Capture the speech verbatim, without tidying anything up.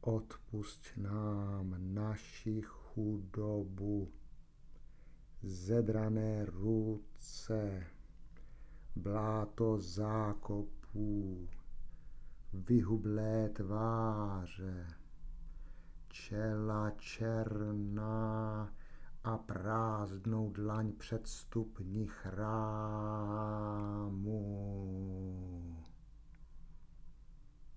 Odpusť nám naši chudobu, zedrané ruce, bláto zákopů, vyhublé tváře, čela černá a prázdnou dlaň před stupni chrámu.